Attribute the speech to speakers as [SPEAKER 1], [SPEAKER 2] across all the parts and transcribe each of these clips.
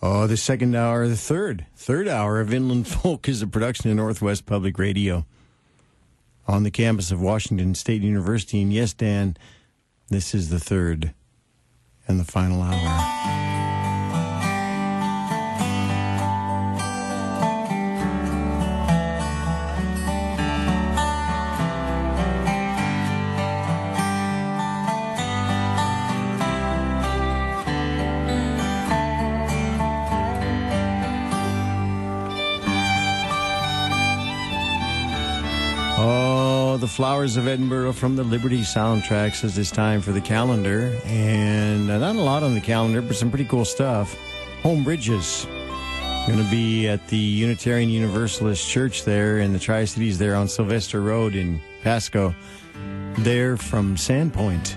[SPEAKER 1] Oh, the second hour, the third hour of Inland Folk is a production of Northwest Public Radio on the campus of Washington State University. And yes, Dan, this is the third and the final hour. The Flowers of Edinburgh from the Liberty soundtrack says it's time for the calendar. And not a lot on the calendar, but some pretty cool stuff. Home Bridges. Going to be at the Unitarian Universalist Church there in the Tri-Cities there on Sylvester Road in Pasco. They're from Sandpoint.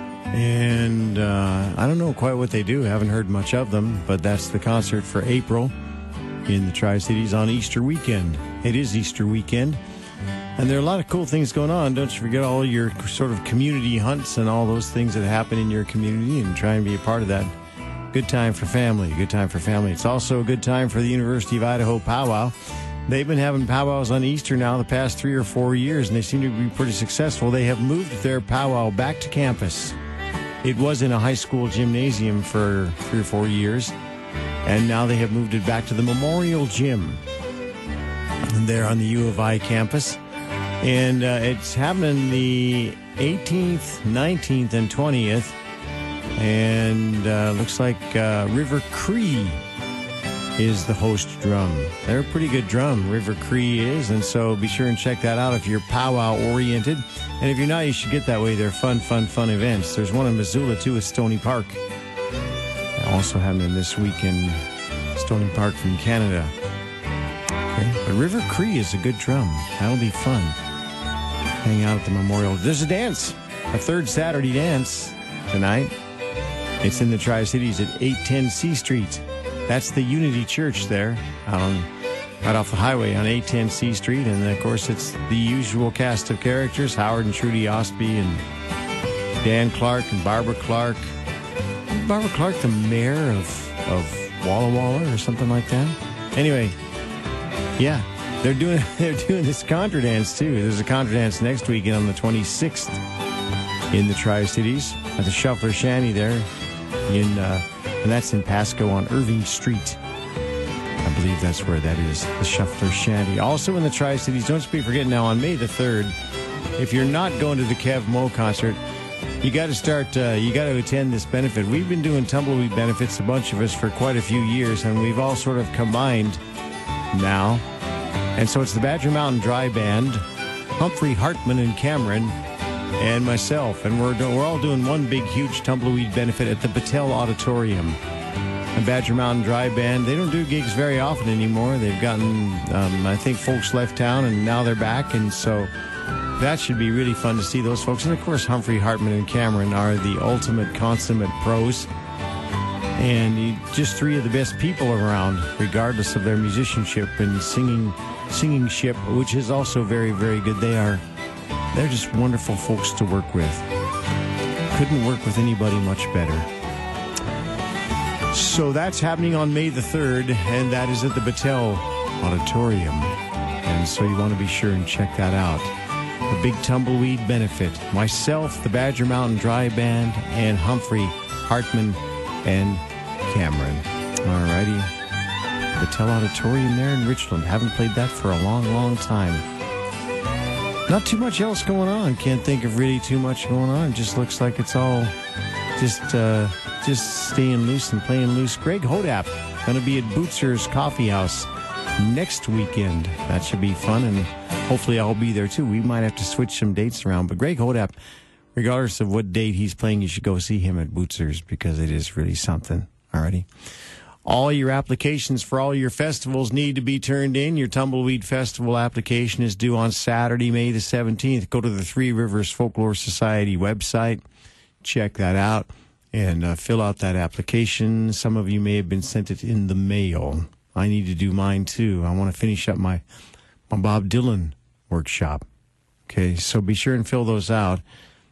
[SPEAKER 1] And I don't know quite what they do. Haven't heard much of them, but that's the concert for April in the Tri-Cities on Easter weekend. It is Easter weekend. And there are a lot of cool things going on. Don't you forget all your sort of community hunts and all those things that happen in your community and try and be a part of that. Good time for family. Good time for family. It's also a good time for the University of Idaho powwow. They've been having powwows on Easter now the past 3 or 4 years, and they seem to be pretty successful. They have moved their powwow back to campus. It was in a high school gymnasium for 3 or 4 years, and now they have moved it back to the Memorial Gym. And they're on the U of I campus. And it's happening the 18th, 19th, and 20th. And looks like River Cree is the host drum. They're a pretty good drum, River Cree is. And so be sure and check that out if you're powwow-oriented. And if you're not, you should get that way. They're fun events. There's one in Missoula, too, at Stony Park. Also happening this week in Stony Park from Canada. Okay. But River Cree is a good drum. That'll be fun. Hang out at the Memorial. There's a dance, a third Saturday dance tonight. It's in the Tri-Cities at 810 C Street. That's the Unity Church there, right off the highway on 810 C Street. And, of course, it's the usual cast of characters, Howard and Trudy Osby and Dan Clark and Barbara Clark. Isn't Barbara Clark the mayor of Walla Walla or something like that? Anyway, yeah. They're doing this contra dance, too. There's a contra dance next weekend on the 26th in the Tri-Cities at the Shuffler Shanty there. And that's in Pasco on Irving Street. I believe that's where that is, the Shuffler Shanty. Also in the Tri-Cities, don't be forgetting now on May the 3rd, if you're not going to the Kev Mo concert, you got to attend this benefit. We've been doing Tumbleweed benefits, a bunch of us, for quite a few years, and we've all sort of combined now. And so it's the Badger Mountain Dry Band, Humphrey Hartman and Cameron, and myself. And we're all doing one big, huge Tumbleweed benefit at the Battelle Auditorium. The Badger Mountain Dry Band, they don't do gigs very often anymore. They've gotten, I think, folks left town, and now they're back. And so that should be really fun to see those folks. And, of course, Humphrey Hartman and Cameron are the ultimate consummate pros. And just 3 of the best people around, regardless of their musicianship and singingship, which is also very, very good. They're just wonderful folks to work with. Couldn't work with anybody much better. So that's happening on May the 3rd, and that is at the Battelle Auditorium. And so you want to be sure and check that out. The Big Tumbleweed Benefit. Myself, the Badger Mountain Dry Band, and Humphrey Hartman and Cameron. All righty. Battelle Auditorium there in Richland. Haven't played that for a long, long time. Not too much else going on. Can't think of really too much going on. Just looks like it's all just staying loose and playing loose. Greg Hodap going to be at Bootzer's Coffee House next weekend. That should be fun, and hopefully I'll be there too. We might have to switch some dates around, but Greg Hodap, regardless of what date he's playing, you should go see him at Bootzer's because it is really something. Alrighty. All your applications for all your festivals need to be turned in. Your Tumbleweed Festival application is due on Saturday, May the 17th. Go to the Three Rivers Folklore Society website. Check that out and fill out that application. Some of you may have been sent it in the mail. I need to do mine too. I want to finish up my Bob Dylan workshop. Okay, so be sure and fill those out.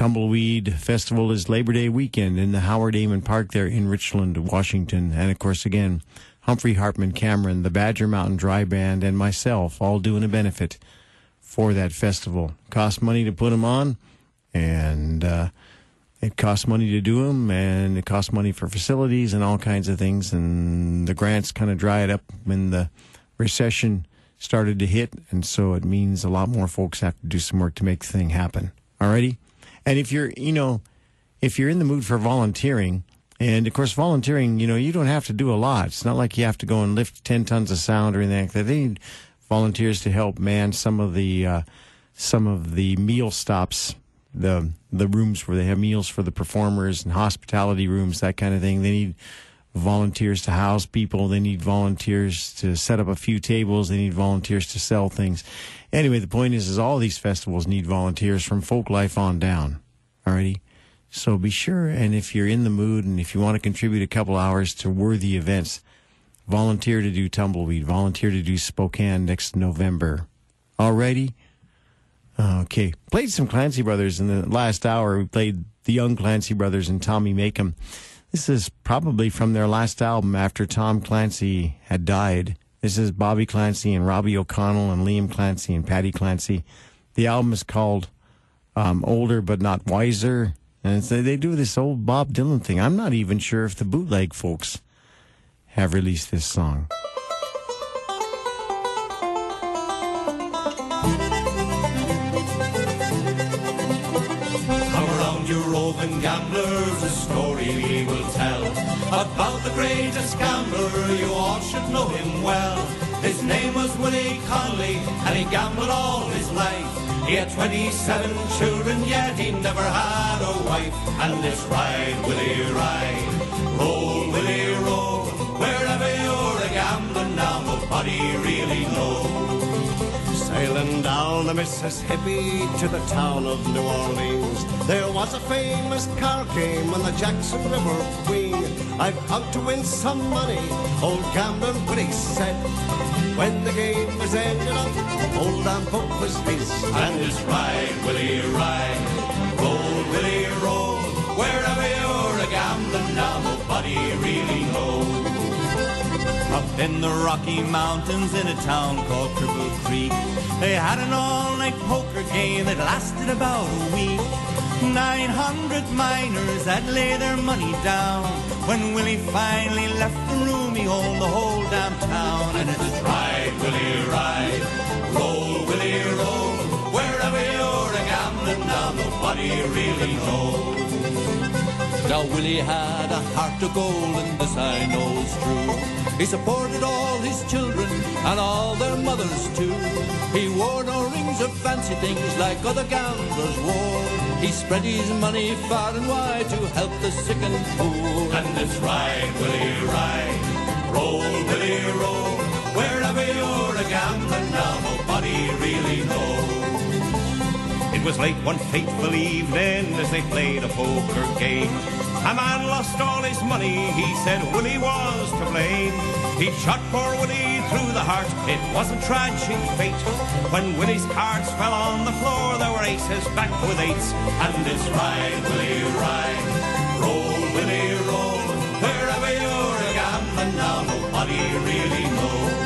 [SPEAKER 1] Tumbleweed Festival is Labor Day weekend in the Howard Amon Park there in Richland, Washington. And, of course, again, Humphrey Hartman Cameron, the Badger Mountain Dry Band, and myself all doing a benefit for that festival. Costs money to put them on, and it costs money to do them, and it costs money for facilities and all kinds of things. And the grants kind of dried up when the recession started to hit, and so it means a lot more folks have to do some work to make the thing happen. Alrighty? And if you're in the mood for volunteering, and of course volunteering, you don't have to do a lot. It's not like you have to go and lift 10 tons of sound or anything like that. They need volunteers to help man some of the meal stops, the rooms where they have meals for the performers and hospitality rooms, that kind of thing. They need volunteers to house people. They need volunteers to set up a few tables. They need volunteers to sell things. Anyway, the point is all these festivals need volunteers from folk life on down. Alrighty? So be sure, and if you're in the mood and if you want to contribute a couple hours to worthy events, volunteer to do Tumbleweed, volunteer to do Spokane next November. Alrighty? Okay. Played some Clancy Brothers in the last hour. We played the Young Clancy Brothers and Tommy Makem. This is probably from their last album after Tom Clancy had died. This is Bobby Clancy and Robbie O'Connell and Liam Clancy and Patty Clancy. The album is called Older But Not Wiser. And they do this old Bob Dylan thing. I'm not even sure if the bootleg folks have released this song.
[SPEAKER 2] Come around, you roving gamblers, a story we will tell about the greatest gambler, you all should know him well. His name was Willie Connolly, and he gambled all his life. He had 27 children, yet he never had a wife. And it's ride, Willie, ride, roll, Willie, roll. Wherever you're a gambling now, nobody really knows. Sailing down the Mississippi to the town of New Orleans, there was a famous car game on the Jackson River Queen. I've come to win some money, old gambling Willie said. When the game was ended up, old damn book was his. And it's ride, Willie, ride, roll, Willie, roll. Wherever you're a gambling now, nobody really knows. Up in the Rocky Mountains in a town called Cripple Creek, they had an all-night poker game that lasted about a week. 900 miners had lay their money down. When Willie finally left the room, he owned the whole damn town. And it's ride, Willie, ride, roll, Willie, roll. Wherever you're a gambling now, nobody really knows. Now Willie had a heart of gold, and this I know is true. He supported all his children and all their mothers too. He wore no rings or fancy things like other gamblers wore. He spread his money far and wide to help the sick and poor. And it's ride, Willie, ride, roll, Willie, roll. Wherever you're a gambling now, nobody really knows. It was late one fateful evening as they played a poker game. A man lost all his money, he said Willie was to blame. He shot poor Willie through the heart, it was a tragic fate. When Willie's cards fell on the floor, there were aces backed with eights. And it's ride, Willie, ride, roll, Willie, roll. Wherever you're a gambling now, nobody really knows.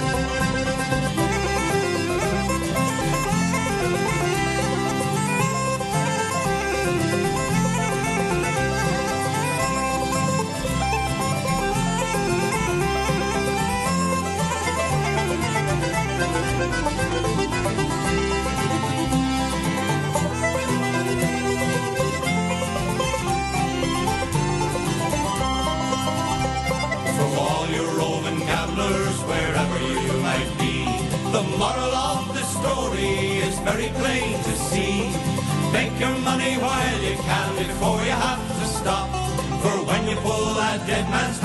[SPEAKER 2] Wherever you might be, the moral of the story is very plain to see. Make your money while you can before you have to stop. For when you pull that dead man's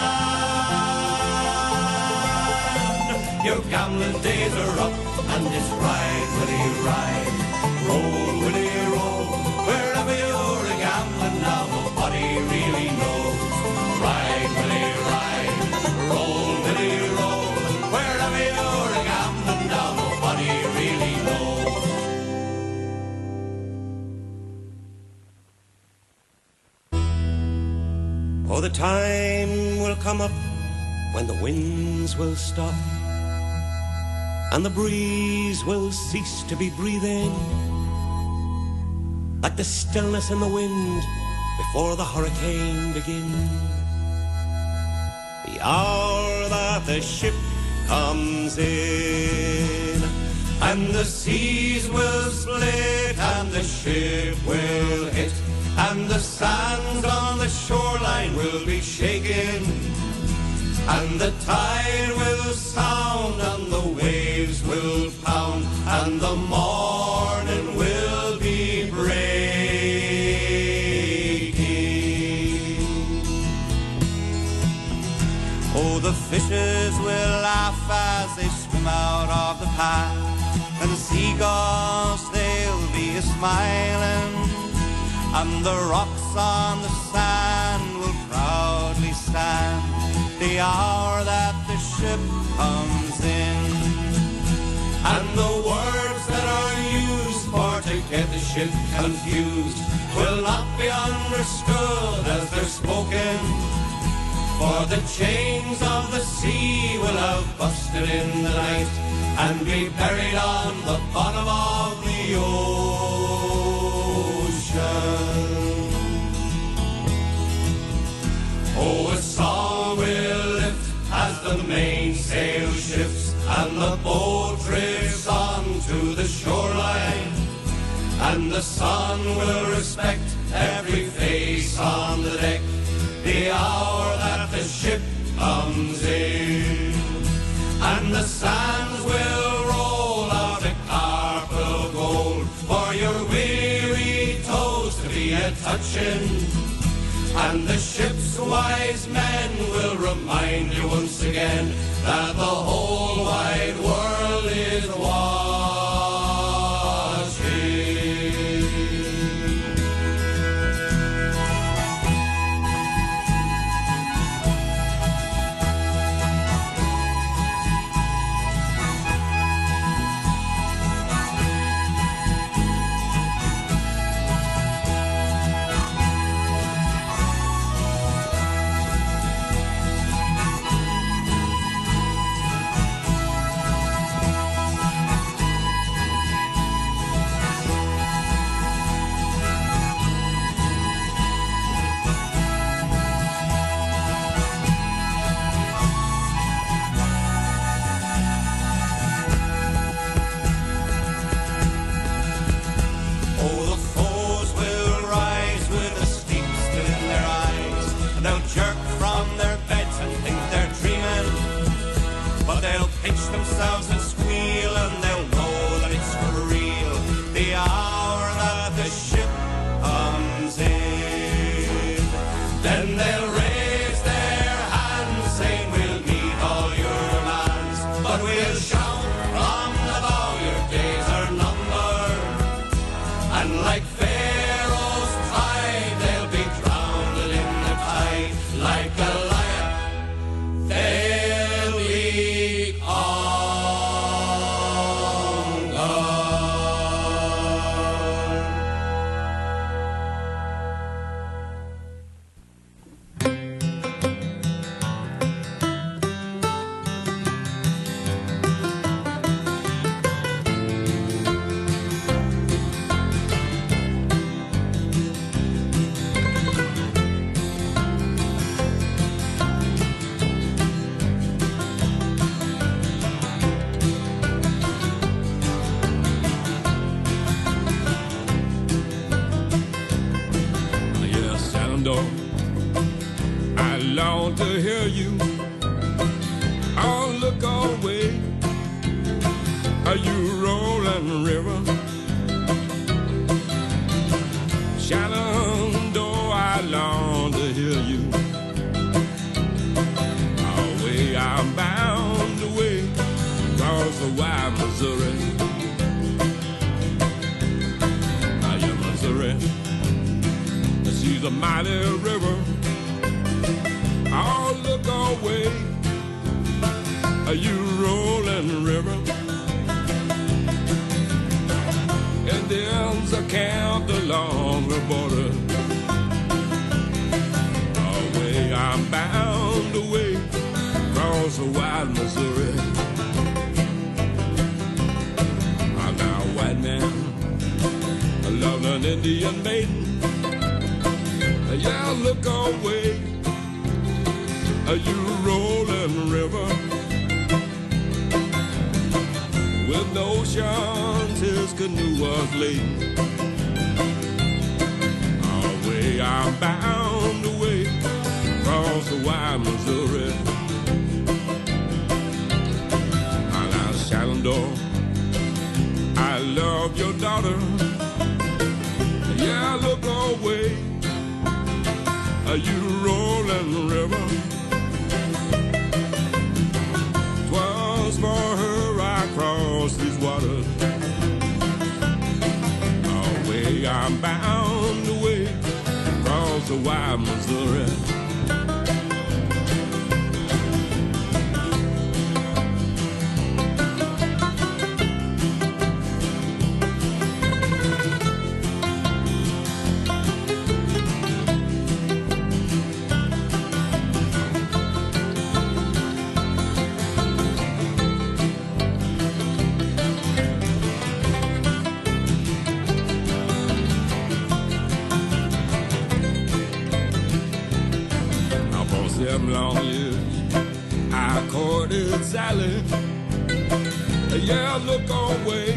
[SPEAKER 2] hand, your gambling days are up. And it's ride, Willie, ride, roll, Willie, roll. Wherever you're a gambling now, nobody really knows. Ride, Willie, ride, roll, Willie, roll. Wherever you're a gambling now, nobody really knows. time will come up when the winds will stop and the breeze will cease to be breathing, like the stillness in the wind before the hurricane begins. The hour that the ship comes in, and the seas will split, and the ship will hit, and the sands on the shoreline will be shaken, and the tide will sound, and the waves will pound, and the morning will be breaking. Oh, the fishes will laugh as they swim out of the path, and the seagulls, they'll be a-smiling, and the rocks on the sand will proudly stand the hour that the ship comes in. And the words that are used for to get the ship confused will not be understood as they're spoken, for the chains of the sea will have busted in the night and be buried on the bottom of the ocean. Oh, a song will lift as the mainsail shifts and the boat drifts on to the shoreline, and the sun will respect every face on the deck the hour that the ship comes in. And the sands will roll out a carpet of gold for your weary toes to be a-touching, and the ship's wise men will remind you once again that the whole wide world is watching. Themselves and squeal, and they'll know that it's for real the hour that the ship comes in. Then they'll raise their hands saying, we'll meet all your demands, but we'll shout from the bow, your days are numbered. And like Pharaoh's pride, they'll be drowned in the tide. Like Goliath, they'll be I long to hear you. I'll look away. Are you rolling river? Shenandoah, I long to hear you. Away I'm bound away across the wide Missouri. Yeah, Missouri. She's a mighty river. I'll look away. Are you rolling river? Indians are camped along the border. Away I
[SPEAKER 3] across the wide Missouri. I'm now a white man, I love an Indian maiden. Yeah, look away, you rolling river. With the oceans, his canoe was laden. Away, I'm bound away across the wide Missouri. Now, Shenandoah, I love your daughter. Yeah, look away, you rolling river. 'Twas for her I crossed these waters. Away, I'm bound away across the wide Missouri. Long years I courted Sally. Yeah, look away,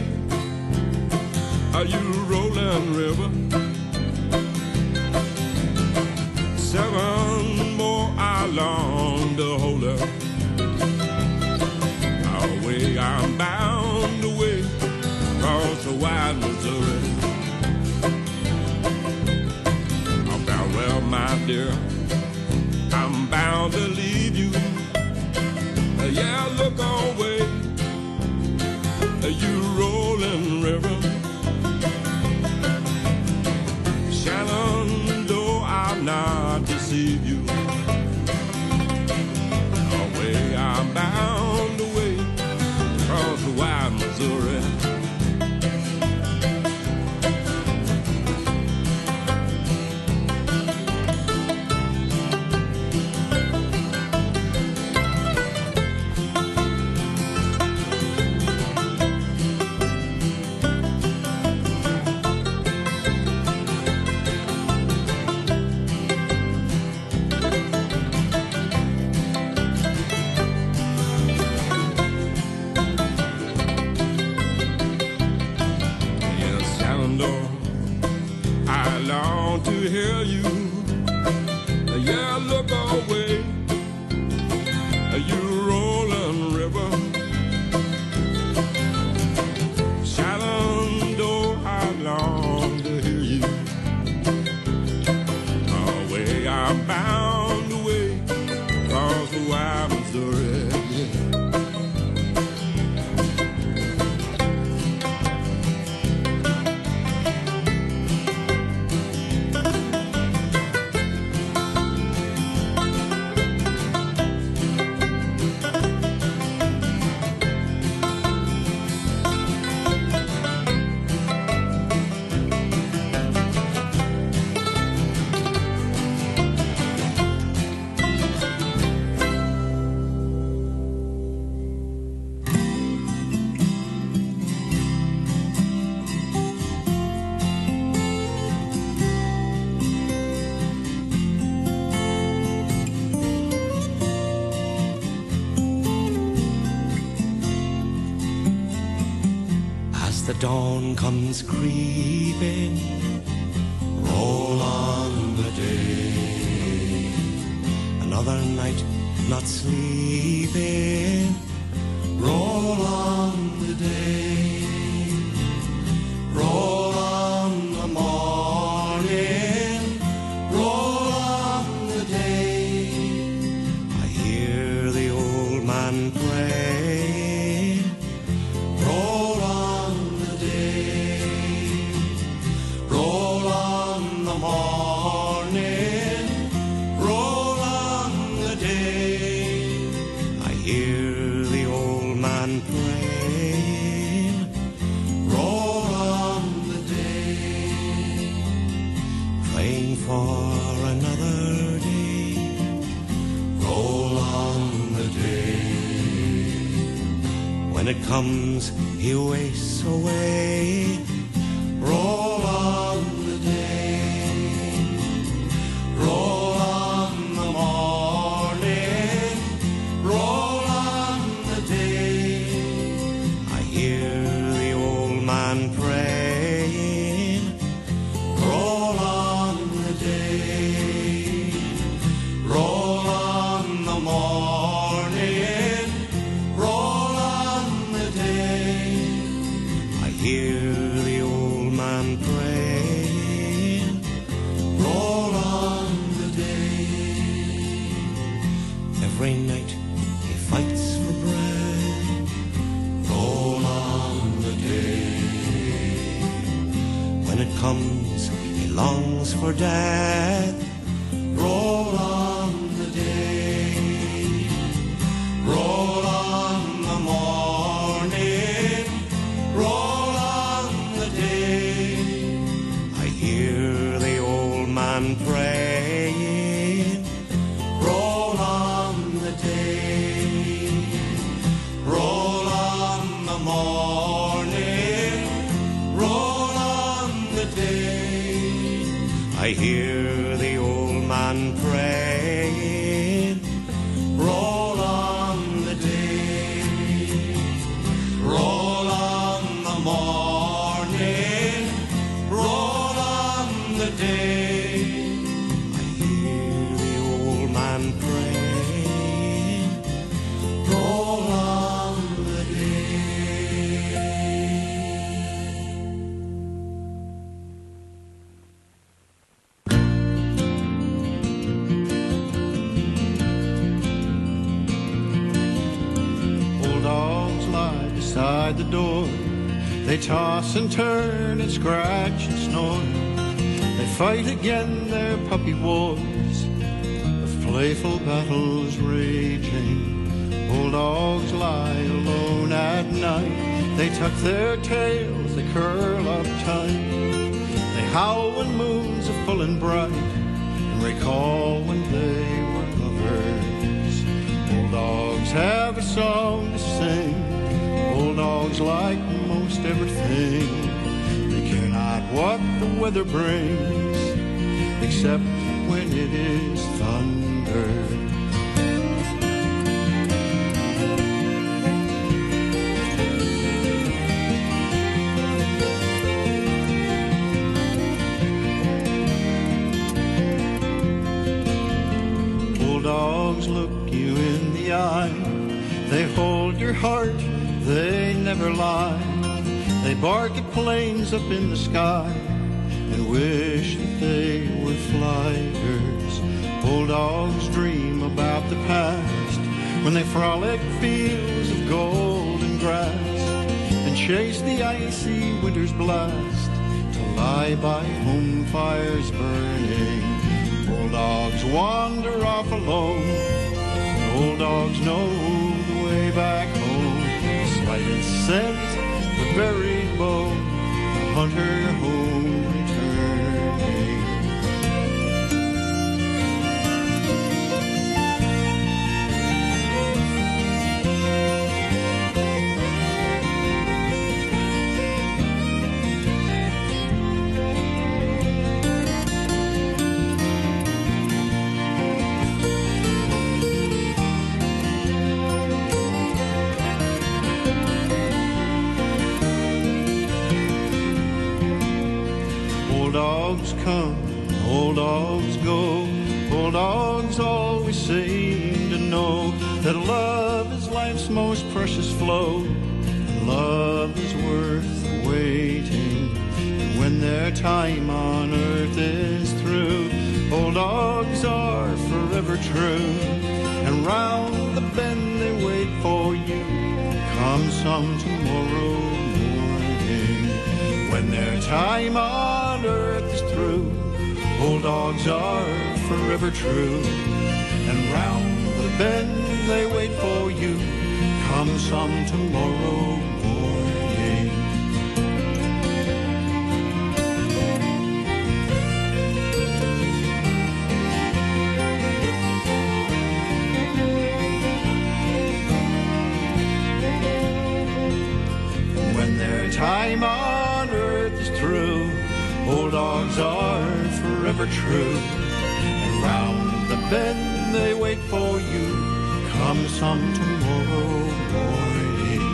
[SPEAKER 3] you rolling river. 7 more I long to hold her. Away, I'm bound away across the wide Missouri. I'm bound, well, my dear, I'm bound to leave you. Yeah, look away, you rolling river. Shenandoah, I'll not deceive you. Away, I'm bound away across the wide Missouri. I long to hear you. Yeah, look away, you rolling river. Shenandoah, I long to hear you. Away, I'm bound away across the wide Missouri.
[SPEAKER 2] The dawn comes creeping, roll on the day. Another night not sleeping, roll on the day. Roll on the morning, roll on the day. I hear the old man pray, roll on the day. Roll on the morning, roll on the day. I hear the old man praying, roll on the day. Praying for another day, roll on the day. When it comes, he wastes away. Roll on the day, roll on the morning, roll on the day. I hear the old man praying. Roll on the day, roll on the morning, roll on the day. I hear the old man praying. Roll on the day. Every night he fights for bread. Roll on the day. When it comes, he longs for death. Roll on the day. Roll on the morning. Roll on the day. I hear the old man praying. Roll on the day. Roll on the morning. Roll on the day. I hear the old man praying. Roll on the day. Roll on the morning. Roll on the day. I hear the old man praying. Roll on the day.
[SPEAKER 4] Old dogs lie beside the door. They toss and turn and scratch and snore. They fight again their puppy wars. The playful battles raging. Old dogs lie alone at night. They tuck their tails, they curl up tight. They howl when moons are full and bright, and recall when they were lovers. Old dogs have a song to sing. Old dogs like most everything. They care not what the weather brings, except when it is thunder. Old dogs look you in the eye. They hold your heart, they never lie. They bark at planes up in the sky and wish that they were flyers. Old dogs dream about the past when they frolic fields of golden grass and chase the icy winter's blast to lie by home fires burning. Old dogs wander off alone. Old dogs know the way back home. The slighted scent, the buried bone, the hunter home returning. Old dogs come, old dogs go. Old dogs always seem to know that love is life's most precious flow, and love is worth the waiting. And when their time on earth is through, old dogs are forever true. And round the bend they wait for you, come some tomorrow morning. When their time on earth is through, old dogs are forever true. And round the bend they wait for you, come some tomorrow morning. old dogs are forever true. And round the bend they wait for you, come some tomorrow morning.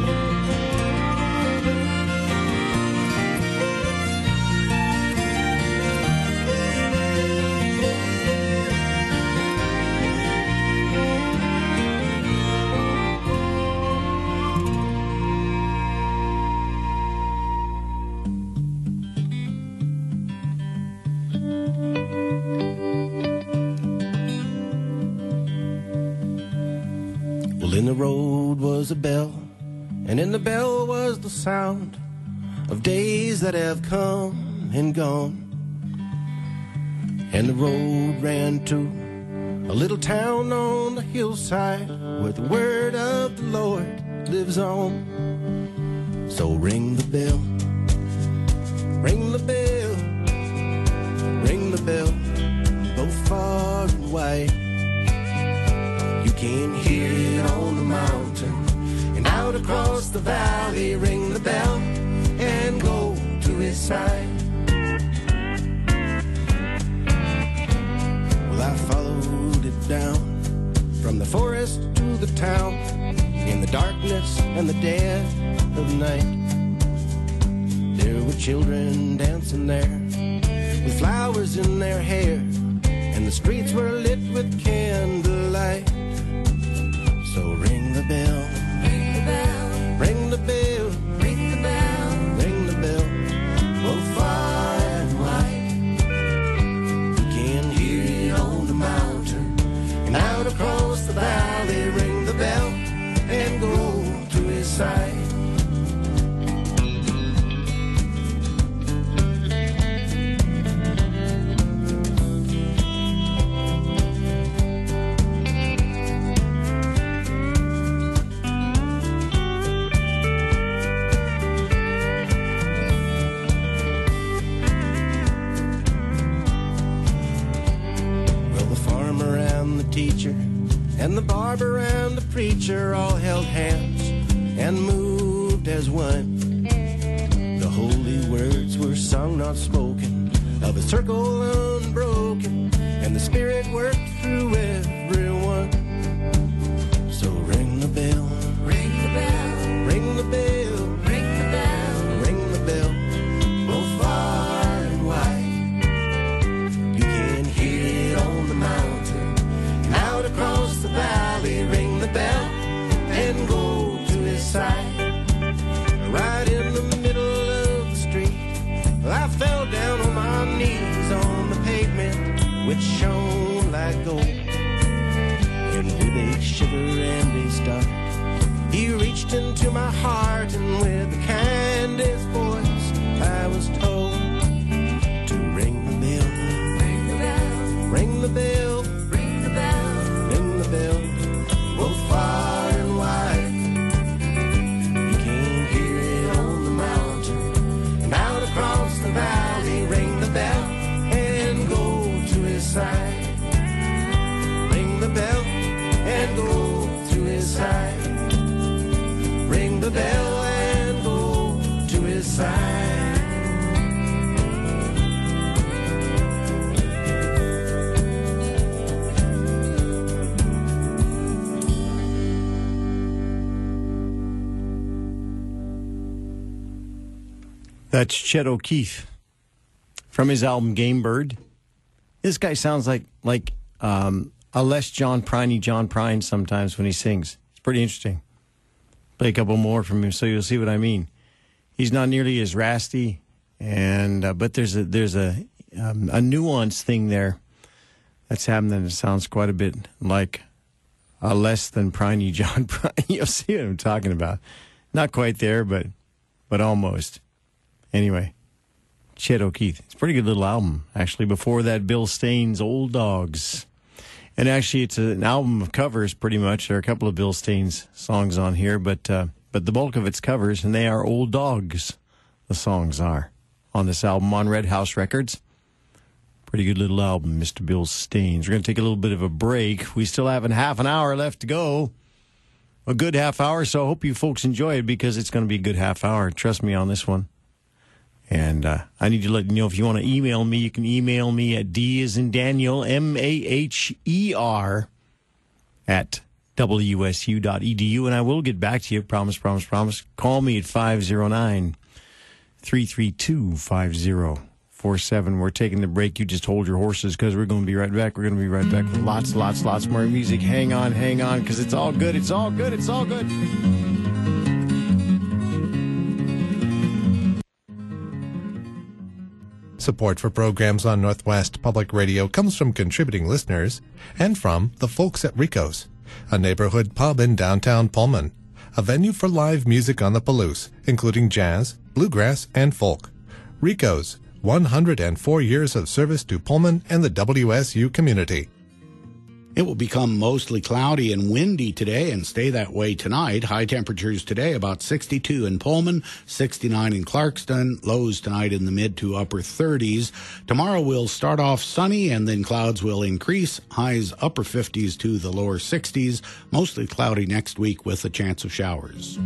[SPEAKER 5] In the road was a bell, and in the bell was the sound of days that have come and gone. And the road ran to a little town on the hillside where the word of the Lord lives on. So ring the bell, ring the bell, ring the bell, both far and wide. You can hear it on the mountain and out across the valley. Ring the bell and go to his side. Well, I followed it down from the forest to the town in the darkness and the dead of night. There were children dancing there with flowers in their hair, and the streets were lit with candlelight. So ring the bell, ring the bell, ring the bell, ring the bell, ring the bell, both far and wide. You can hear it on the mountain and out across the valley. Ring the bell and go to his side. And the barber and the preacher all held hands and moved as one. The holy words were sung, not spoken, of a circle unbroken, and the Spirit worked through everyone. So ring the bell, ring the bell, ring the bell, ring the bell, ring the bell, both far and wide. You can hear it on the mountain and out across the valley. Ring the bell and go to his side. Right in the middle of the street, I fell down on my knees on the pavement, which shone like gold. And with a shiver and a start, he reached into my heart, and with the kindest voice I was told to ring the bell, ring the bell, ring the bell, ring the bell, ring the bell, both far and wide. You can hear it on the mountain and out across the valley. Ring the bell and go to his side. Ring the bell and go to his side. Ring the bell and go to his side.
[SPEAKER 1] That's Chet O'Keefe from his album Game Bird. This guy sounds like a less John Prine sometimes when he sings. It's pretty interesting. Play a couple more from him so you'll see what I mean. He's not nearly as raspy, and but there's a nuance thing there that's happening that sounds quite a bit like a less than Prine John Prine. You'll see what I'm talking about. Not quite there, but almost. Anyway, Chet O'Keefe. It's a pretty good little album, actually. Before that, Bill Staines' Old Dogs. And actually, it's an album of covers, pretty much. There are a couple of Bill Staines songs on here, but the bulk of it's covers, and they are old dogs, the songs are, on this album on Red House Records. Pretty good little album, Mr. Bill Staines. We're going to take a little bit of a break. We still have half an hour left to go. A good half hour, so I hope you folks enjoy it, because it's going to be a good half hour. Trust me on this one. And I need to let you know, if you want to email me, you can email me at D as in Daniel, MAHER at WSU.edu, and I will get back to you. Promise. Call me at 509-332-5047. We're taking the break. You just hold your horses, because we're going to be right back. We're going to be right back with lots more music. Hang on, because it's all good. It's all good.
[SPEAKER 6] Support for programs on Northwest Public Radio comes from contributing listeners and from the folks at Rico's, a neighborhood pub in downtown Pullman, a venue for live music on the Palouse, including jazz, bluegrass, and folk. Rico's, 104 years of service to Pullman and the WSU community.
[SPEAKER 7] It will become mostly cloudy and windy today and stay that way tonight. High temperatures today about 62 in Pullman, 69 in Clarkston, lows tonight in the mid to upper 30s. Tomorrow will start off sunny and then clouds will increase. Highs upper 50s to the lower 60s. Mostly cloudy next week with a chance of showers.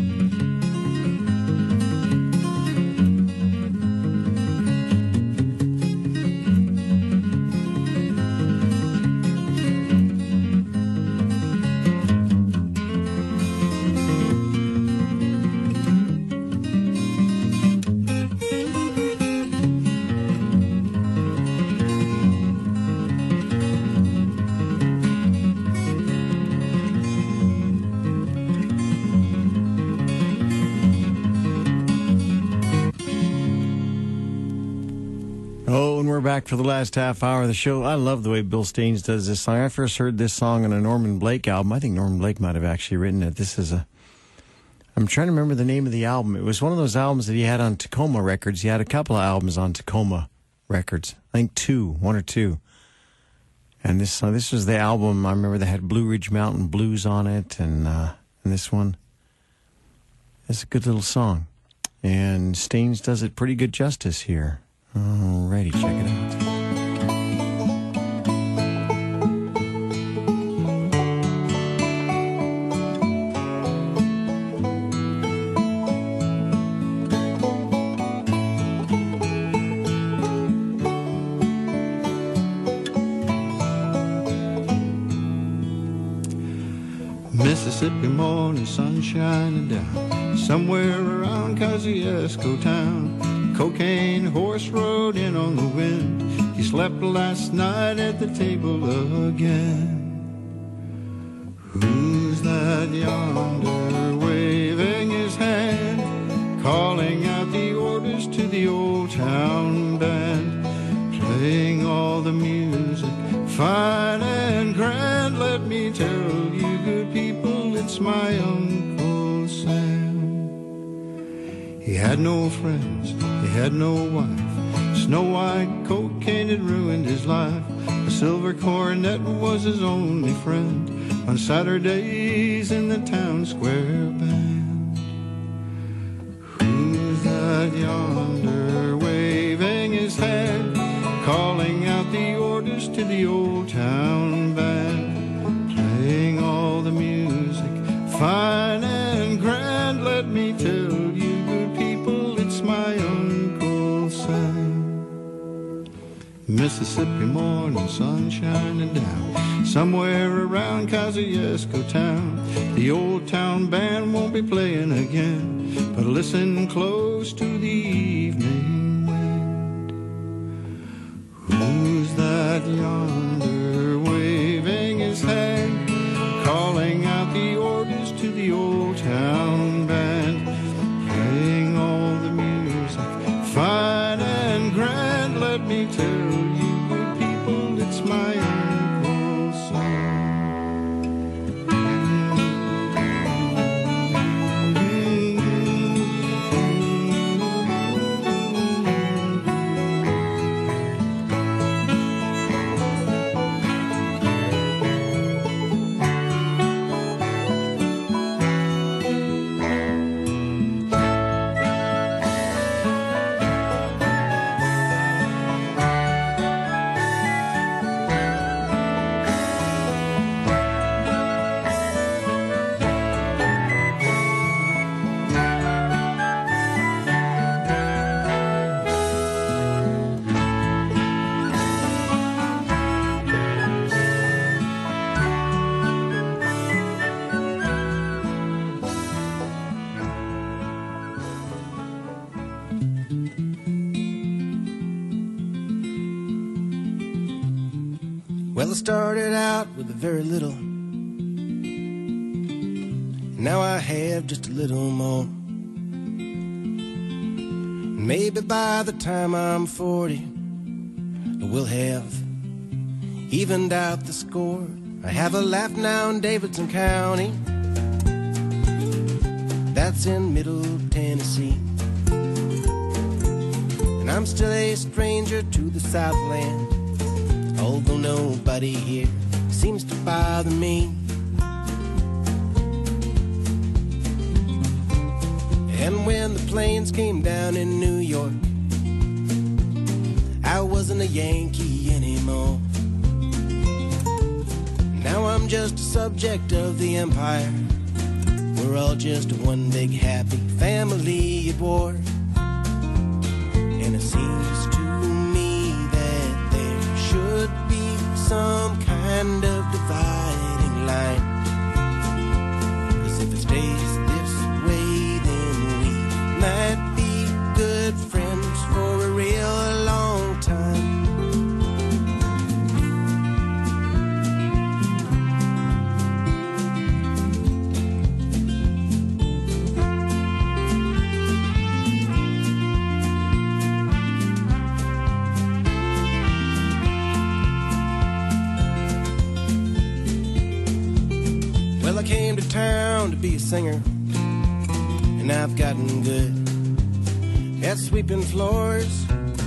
[SPEAKER 1] Back for the last half hour of the show. I love the way Bill Staines does this song. I first heard this song on a Norman Blake album. I think Norman Blake might have actually written it. I'm trying to remember the name of the album. It was one of those albums that he had on Tacoma Records. He had a couple of albums on Tacoma Records. I think one or two. And this was the album. I remember they had Blue Ridge Mountain Blues on it, and this one. It's a good little song. And Staines does it pretty good justice here. Alrighty, check it out.
[SPEAKER 4] Mississippi morning, sun shining down somewhere around Kosciuszko town. Cocaine horse rode in on the wind. He slept last night at the table again. Who's that yonder waving his hand, calling out the orders to the old town band, playing all the music fine and grand? Let me tell you, good people, it's my Uncle Sam. He had no friends, he had no wife. Snow white cocaine had ruined his life. A silver cornet was his only friend on Saturdays in the town square band. Who's that yonder waving his hand, calling out the orders to the old town band, playing all the music fine and grand? Let me tell you, good people, it's my Uncle Sam. Mississippi morning, sun shining down somewhere around Kosciuszko town. The old town band won't be playing again, but listen close to the evening wind. Who's that yonder waving his hand, calling out the orders to the old town band, playing all the music fine and grand? Let me tell you, good people, it's my Uncle Sam.
[SPEAKER 5] Well, I started out with a very little. Now I have just a little more. Maybe by the time I'm 40, we'll have evened out the score. I have a laugh now in Davidson County. That's in Middle Tennessee. And I'm still a stranger to the Southland, although nobody here seems to bother me. And when the planes came down in New York, I wasn't a Yankee anymore. Now I'm just a subject of the empire. We're all just one big happy family at war. And it seems to me that there should be some kind of dividing line. 'Cause if it stays this way, then we might be good friends for a real long time. Well, I came to town to be a singer, and I've gotten good at sweeping floors.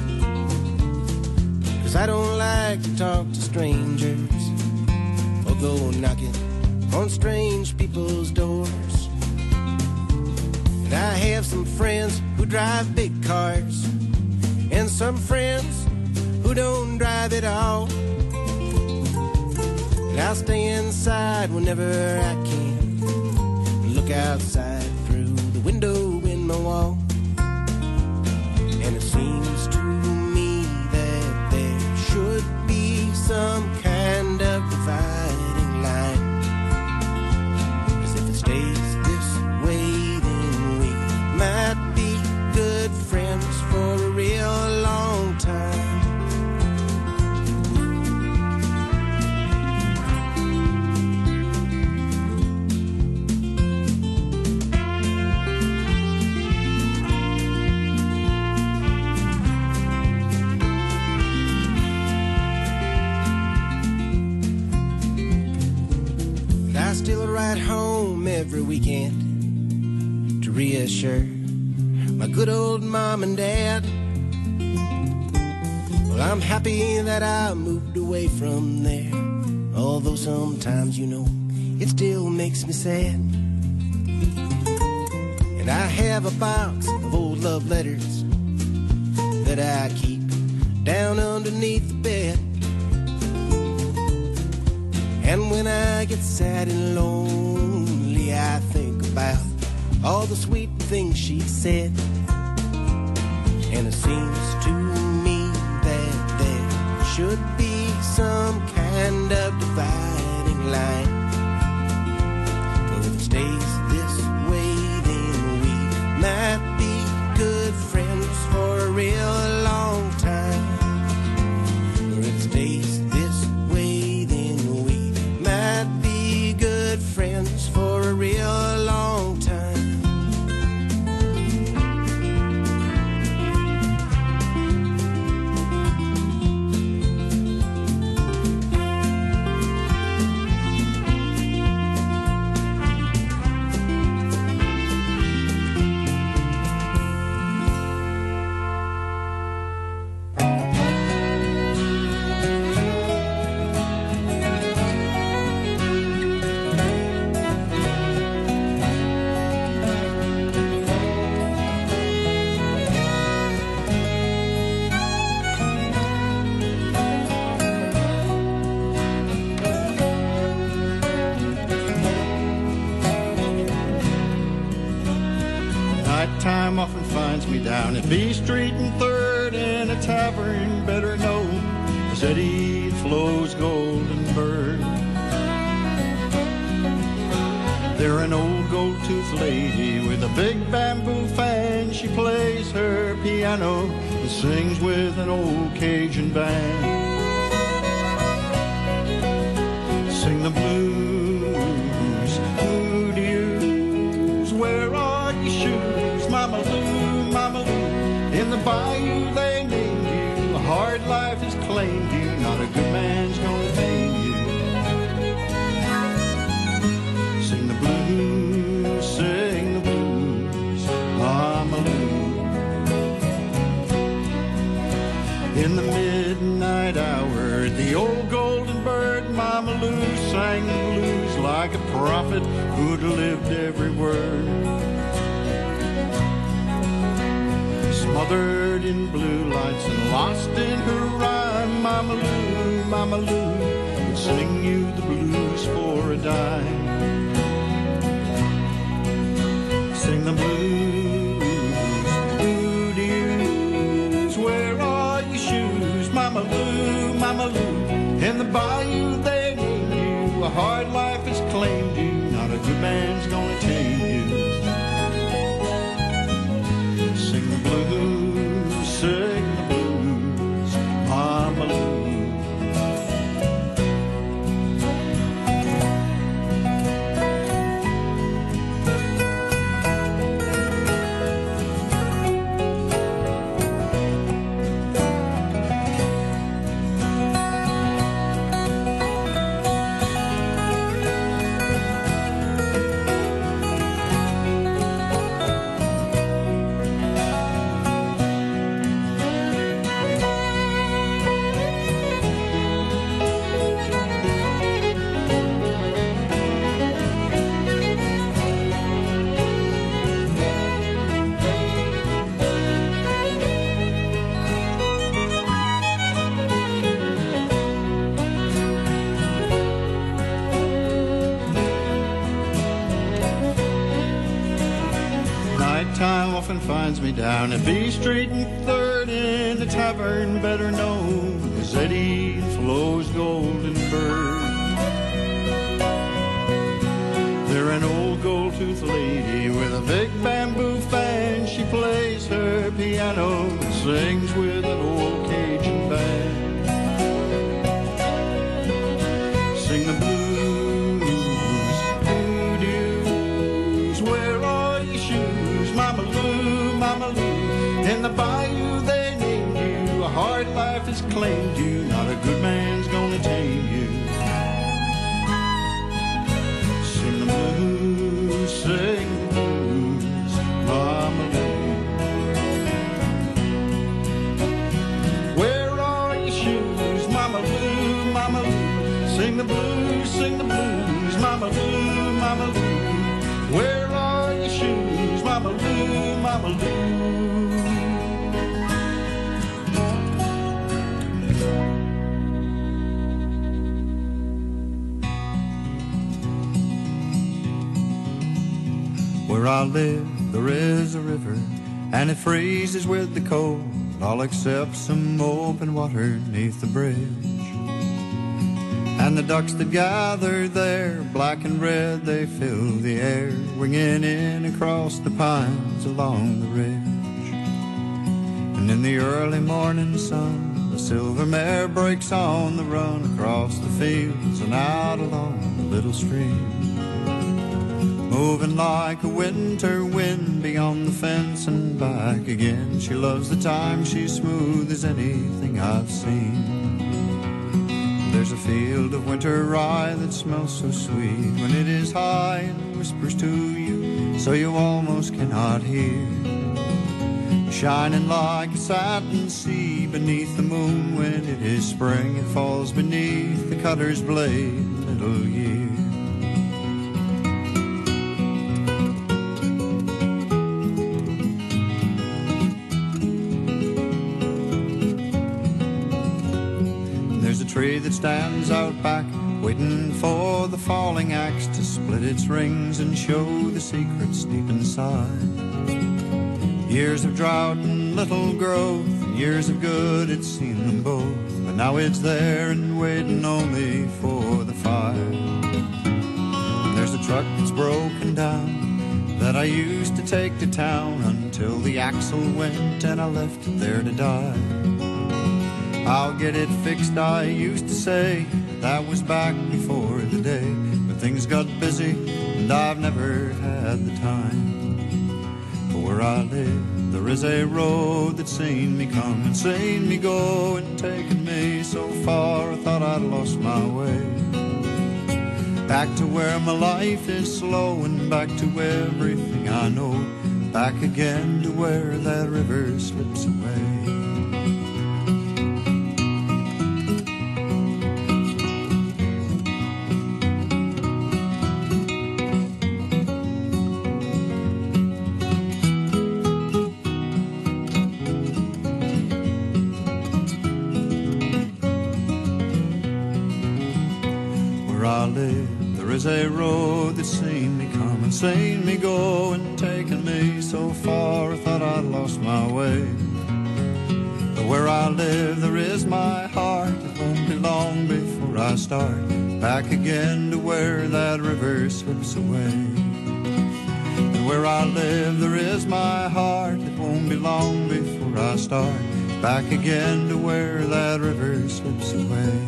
[SPEAKER 5] 'Cause I don't like to talk to strangers or go knocking on strange people's doors. And I have some friends who drive big cars, and some friends who don't drive at all. And I'll stay inside whenever I can, look outside through the window in my wall. And it seems to me that there should be some kind of dividing line. 'Cause if it stays this way, then we might be good friends for a real long time. I still ride home every weekend to reassure my good old mom and dad. Well, I'm happy that I moved away from there, although sometimes, you know, it still makes me sad. And I have a box of old love letters that I keep down underneath the bed. And when I get sad and lonely, I think about all the sweet things she said. And it seems to me that there should be some kind of dividing line. For if it stays this way, then we might be good friends for a real long time. For if it stays this way, then we might be good friends for a real long time.
[SPEAKER 4] Time often finds me down at B Street and 3rd in a tavern better known as Eddie Flo's Golden Bird. There an old gold-toothed lady with a big bamboo fan. She plays her piano and sings with an old Cajun band. the blues. Ooh-dee-oos, where are your shoes? Mama Lou, Mama Lou, in the bayou they named you. A hard life has claimed you, not a good man's gonna tame you. Sing the blues, sing the blues, Mama Lou. In the midnight hour, the old golden bird, Mama Lou, sang the blues like a prophet who'd lived every word. Smothered in blue lights and lost in her rhyme, Mama Lou, Mama Lou, would sing you the blues for a dime. Sing the blues, ooh-dee-oos, where are your shoes? Mama Lou, Mama Lou, in the bayou they named you. A hard life has claimed you, not a good man's gonna tame you. Sing the blues, sing the blues, Mama Lou. Time often finds me down at B Street and 3rd in the tavern better known as Eddie and Flo's Golden Bird. They're an old gold-toothed lady with a big bamboo fan. She plays her piano and sings with an old Cajun band. Sing the blues, doo-doos, where are your shoes? Mama Lou, Mama Lou, in the bayou they named you. A hard life has claimed you, not a good man's gonna tame you. Sing the blues, sing the blues, Mama Lou. Where are your shoes? Mama Lou, Mama Lou, sing the blues, Mama Lou, Mama Lou. Where are your shoes? Mama Lou, Mama Lou.
[SPEAKER 8] Where I live, there is a river, and it freezes with the cold, all except some open water neath the bridge. And the ducks that gather there, black and red, they fill the air, winging in across the pines along the ridge. And in the early morning sun, the silver mare breaks on the run across the fields and out along the little stream, moving like a winter wind beyond the fence and back again. She loves the time, she's smooth as anything I've seen. There's a field of winter rye that smells so sweet when it is high and whispers to you so you almost cannot hear, shining like a satin sea beneath the moon. When it is spring, it falls beneath the cutter's blade, little year. Tree that stands out back, waiting for the falling axe to split its rings and show the secrets deep inside. Years of drought and little growth, and years of good, it's seen them both, but now it's there and waiting only for the fire. There's a truck that's broken down that I used to take to town until the axle went and I left it there to die. I'll get it fixed, I used to say, that was back before the day. But things got busy and I've never had the time. But where I live, there is a road that's seen me come and seen me go, and taken me so far I thought I'd lost my way. Back to where my life is slow, and back to everything I know. Back again to where that river slips away. Where I live, there is a road that's seen me come and seen me go, and taken me so far I thought I'd lost my way. But where I live, there is my heart. It won't be long before I start back again to where that river slips away. And where I live, there is my heart. It won't be long before I start back again to where that river slips away.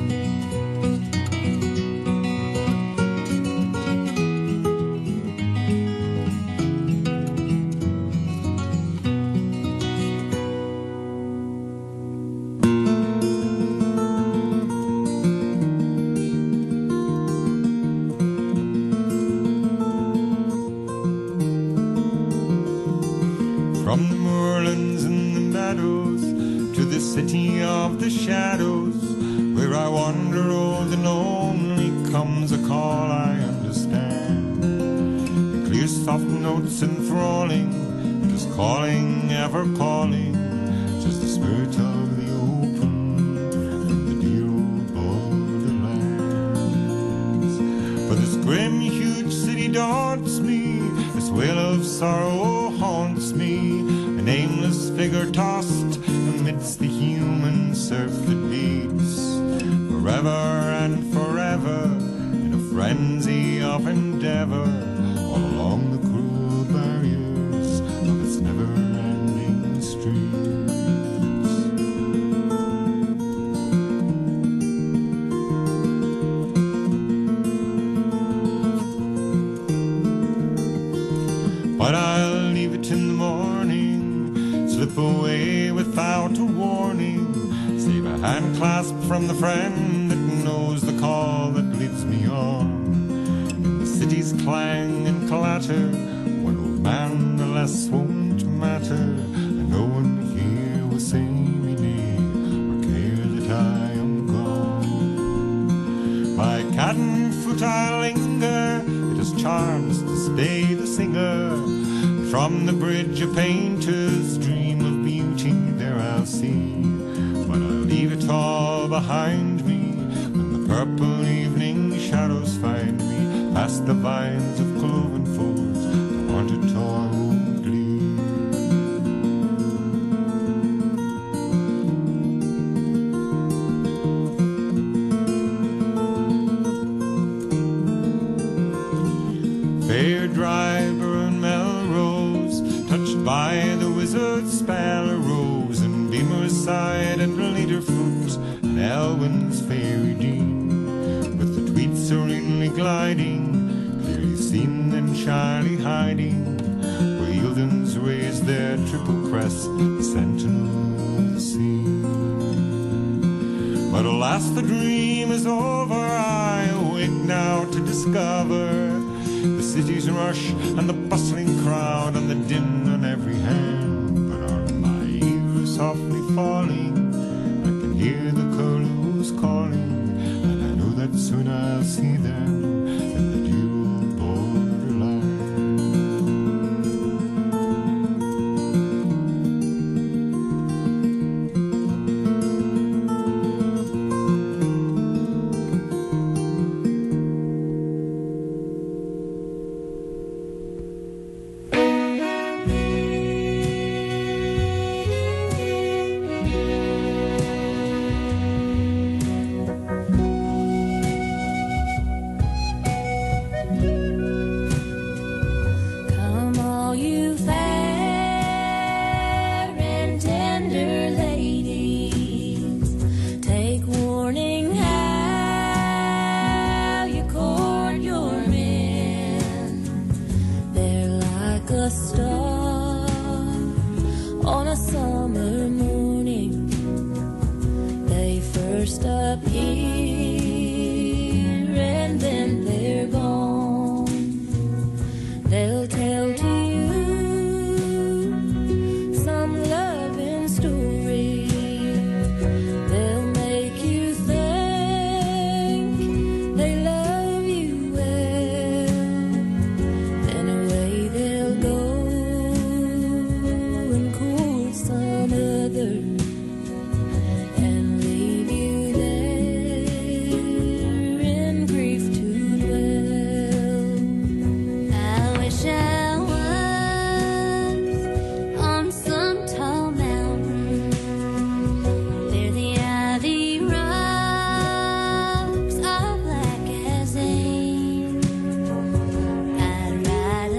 [SPEAKER 9] From the moorlands and the meadows to the city of the shadows, where I wander old and lonely, comes a call I understand. The clear soft notes enthralling, just calling, ever calling, just the spirit of the open from the dear old borderlands. For this grim, huge city daunts me, this wail of sorrow haunts me, a nameless figure tossed amidst the human surf that beats forever and forever in a frenzy of endeavor all along the cruel barriers of its never-ending streets. But I'll leave it in the morning, slip away without a warning, save a hand clasp from the friend that knows the call that leads me on. In the city's clang and clatter, one old man the less won't matter, and no one here will say me nay, or care that I am gone. By Cadden foot I linger, it has charms to stay the singer. From the bridge a painter's dream of beauty there I'll see, but I'll leave it all behind me when the purple evening shadows find me, past the vines of cloven folds, the haunted toy won't leave. Fair driver and Melrose, touched by the wizard's spell, arose, and Beamer's side and Leaderfoot, and Elwyn's fairy dean, with the tweed serenely gliding, clearly seen and shyly hiding, where Eildon's raised their triple crest, the sentinel of the sea. But alas, the dream is over, I awake now to discover the city's rush and the bustling crowd and the din on every hand. But on my ears softly falling, I can hear the curlews calling, and I know that soon I'll see them in the dear old borderland.
[SPEAKER 10] a star on a summer morning. They first appear and then they're gone. They'll tell to you some loving story. They'll make you think they love you well. Then away they'll go and court some other and leave you there in grief to dwell. I wish I was on some tall mountain where the ivy rocks are black as ink. I'd write a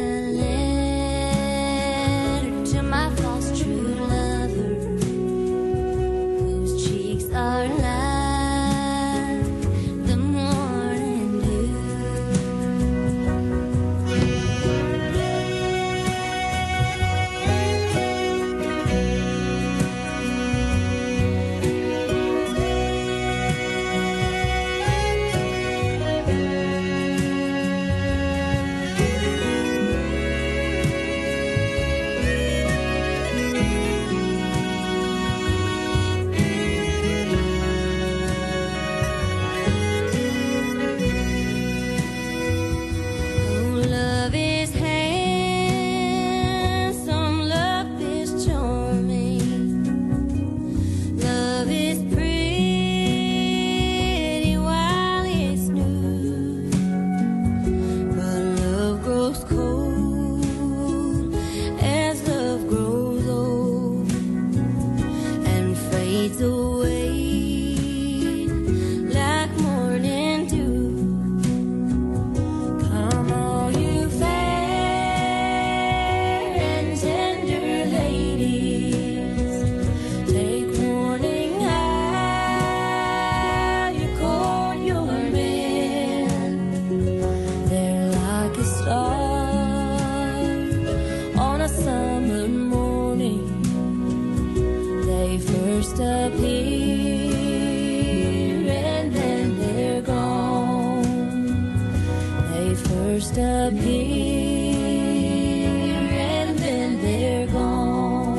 [SPEAKER 10] letter to my false true lover, whose cheeks are like the morning dew. Oh, love is handsome, love is charming, love is pretty while it's new. But love grows cold as love grows old and fades away like morning dew. Come all you fair and tender ladies, take warning how you court your man. They're like a star on a summer morning. They first appear and then they're gone. They first appear and then they're gone.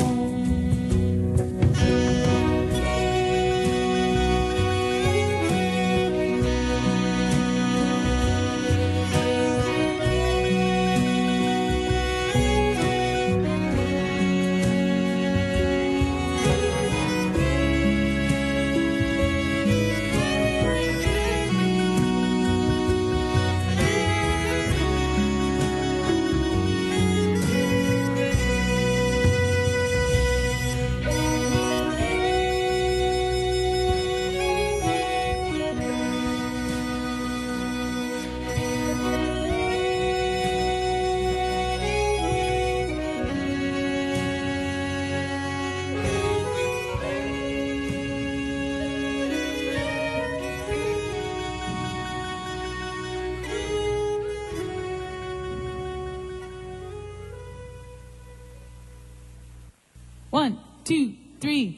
[SPEAKER 11] One, two, three.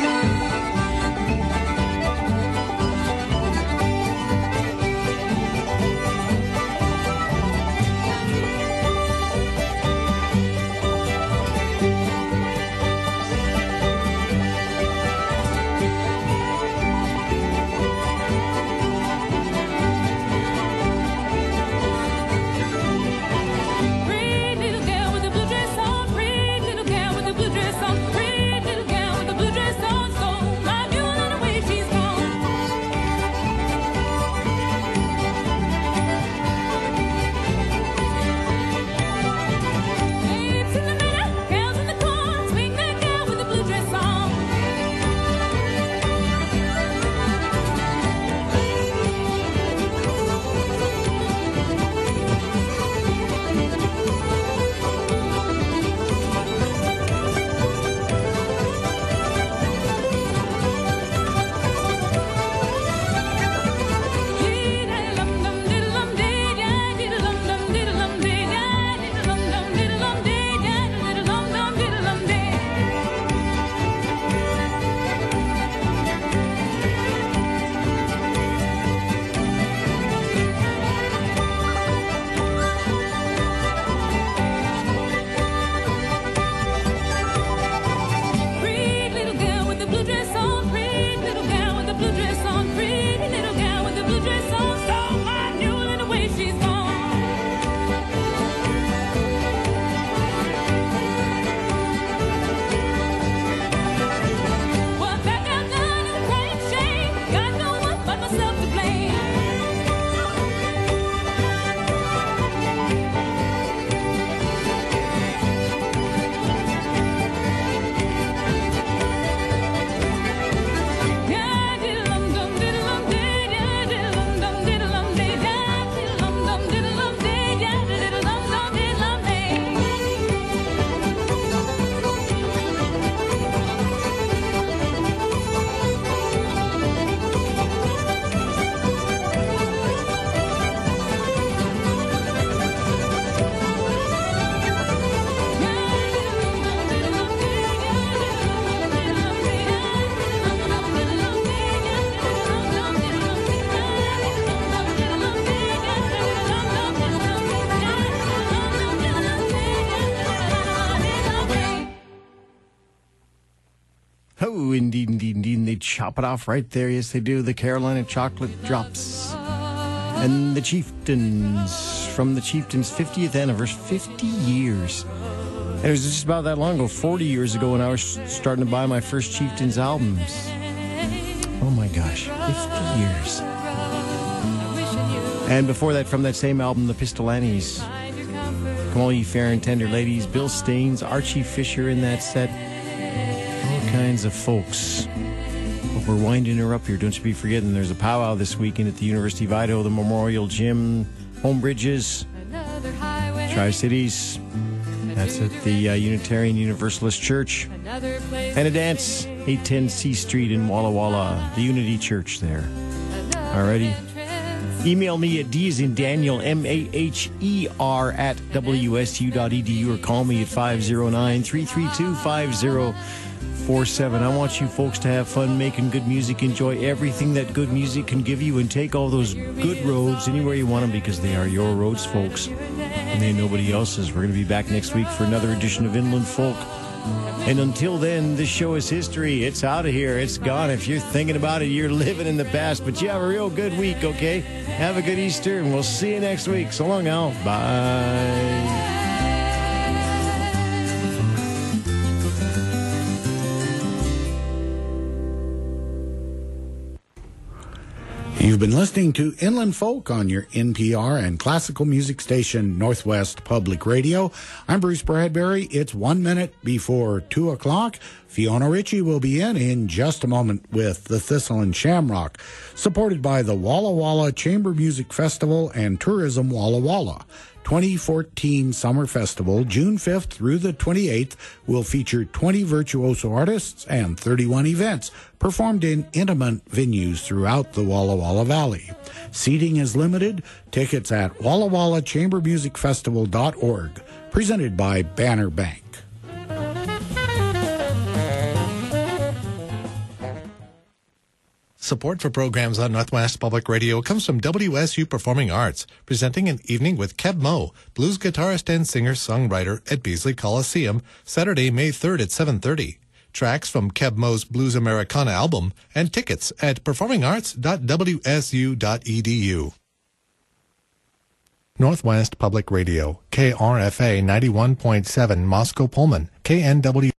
[SPEAKER 11] Pretty little girl with a blue dress on, pretty little girl with a blue dress on, pretty little girl with a blue dress on, so
[SPEAKER 1] Oh, indeed, indeed, indeed. And they chop it off right there. Yes, they do. The Carolina Chocolate Drops. And the Chieftains, from the Chieftains' 50th anniversary, 50 years. And it was just about that long ago, 40 years ago, when I was starting to buy my first Chieftains albums. Oh my gosh, 50 years. And before that, from that same album, the Pistolanis. Come all you fair and tender ladies, Bill Staines, Archie Fisher in that set. All kinds of folks. But we're winding her up here. Don't you be forgetting, there's a powwow this weekend at the University of Idaho, the Memorial Gym, Home Bridges, Tri-Cities. That's at the Unitarian Universalist Church. And a dance, 810 C Street in Walla Walla, the Unity Church there. Alrighty. Email me at D as in Daniel, MAHER at WSU.edu, or call me at 509-332-5047. I want you folks to have fun making good music, enjoy everything that good music can give you, and take all those good roads anywhere you want them, because they are your roads, folks. And they ain't nobody else's. We're going to be back next week for another edition of Inland Folk. And until then, this show is history. It's out of here. It's gone. If you're thinking about it, you're living in the past. But you have a real good week, okay? Have a good Easter, and we'll see you next week. So long, Al. Bye.
[SPEAKER 7] You've been listening to Inland Folk on your NPR and classical music station, Northwest Public Radio. I'm Bruce Bradbury. It's 1 minute before 2 o'clock. Fiona Ritchie will be in just a moment with the Thistle and Shamrock, supported by the Walla Walla Chamber Music Festival and Tourism Walla Walla. 2014 Summer Festival, June 5th through the 28th, will feature 20 virtuoso artists and 31 events performed in intimate venues throughout the Walla Walla Valley. Seating is limited. Tickets at wallawallachambermusicfestival.org. Presented by Banner Bank.
[SPEAKER 6] Support for programs on Northwest Public Radio comes from WSU Performing Arts, presenting an evening with Keb Mo, blues guitarist and singer-songwriter at Beasley Coliseum, Saturday, May 3rd at 7:30. Tracks from Keb Mo's Blues Americana album and tickets at performingarts.wsu.edu. Northwest Public Radio, KRFA 91.7 Moscow Pullman, KNW